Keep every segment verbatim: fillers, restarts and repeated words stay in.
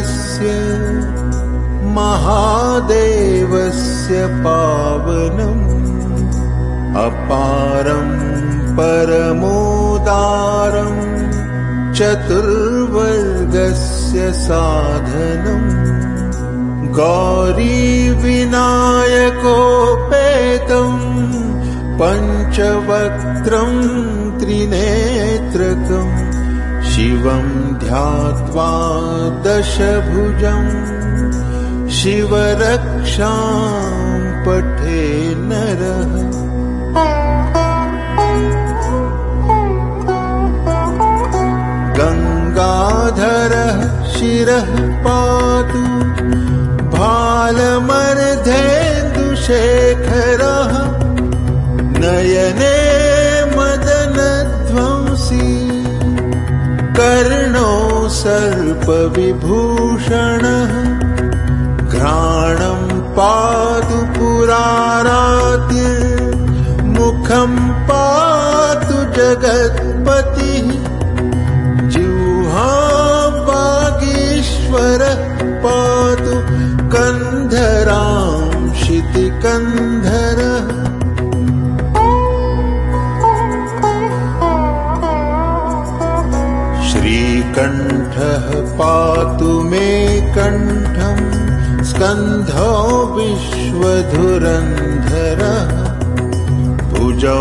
तस्य महादेवस्य पावनम् अपारं परमोदारं चतुर्वर्गस्य साधनम् गौरी विनायकोपेतं पञ्चवक्त्रं त्रिनेत्रकं शिवं ध्यात्वा दशभुजं शिवरक्षां पठे नरः। गंगाधरः शिरः पातु भालमर्धेन्दुशेखरः नयने मदनध्वंसी कर्णो सर्पविभूषणः घ्राणं पातु पुराराध्य मुखं पातु जगत्पतिः जिह्वां वागीश्वरः पातु कन्धरां शितिकन्धरः। श्रीकण्ठः पातु मे कण्ठं स्कन्धो विश्वधुरन्धरः भुजौ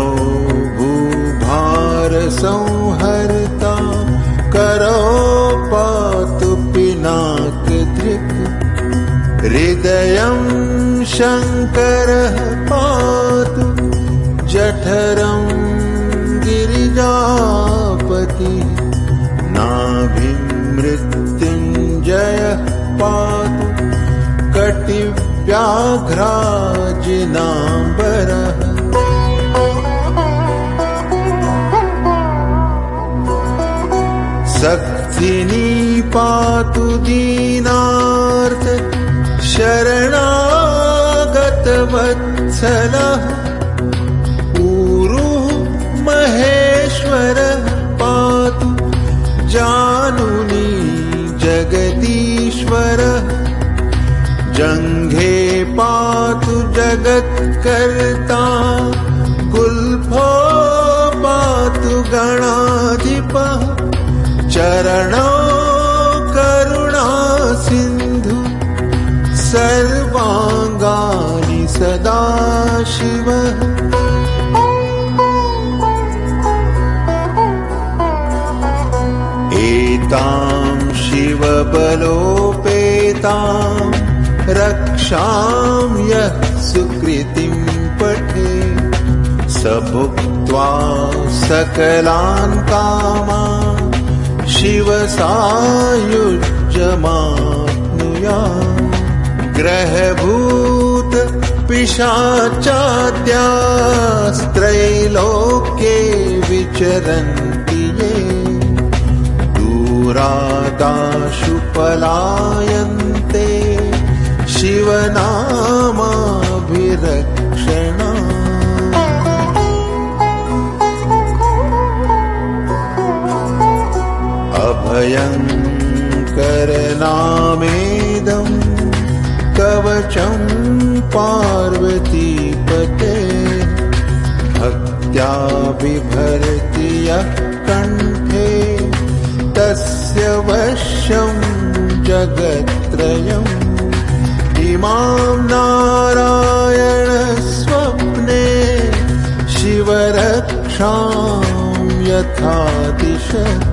भूभारसंहर्ता करो पातु पिनाकधृक् हृदयं शङ्करः पातु जठरं गिरिजापति नाभिं मृत्युञ्जयः पातु कटिव्याघ्राजिनाम्बरः। सक्थिनी पातु दीनार्त शरणागतवत्सलः ऊरुः महेश्वरः पातु जानुनी जगदीश्वरः जङ्घे पातु जगत्कर्ता गुल्फो पातु गणाधिपः चरणो करुणा सिन्धु सर्वाङ्गानि सदाशिवः। एतां शिवबलोपेतां रक्षां यः सुकृतिं पठे स भुक्त्वा सकलान् कामान् शिवसायुज्यमाप्नुयात्। ग्रहभूत पिशाचाद्यास्त्रैलोक्ये विचरन्ति ये दूरादाशु पलायन्ते शिवनामाभिरक्षणा। अभयङ्करनामेदं कवचं पार्वतीपते भक्त्या बिभर्ति यः कण्ठे तस्य वश्यं जगत्त्रयम्। इमां नारायणस्वप्ने शिवरक्षां यथा दिशत्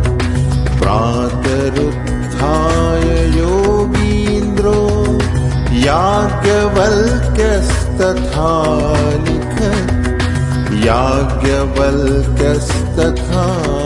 प्रातरुत्थाय योगीन्द्रो याज्ञवल्क्यस्तथा लिखत् याज्ञवल्क्यस्तथा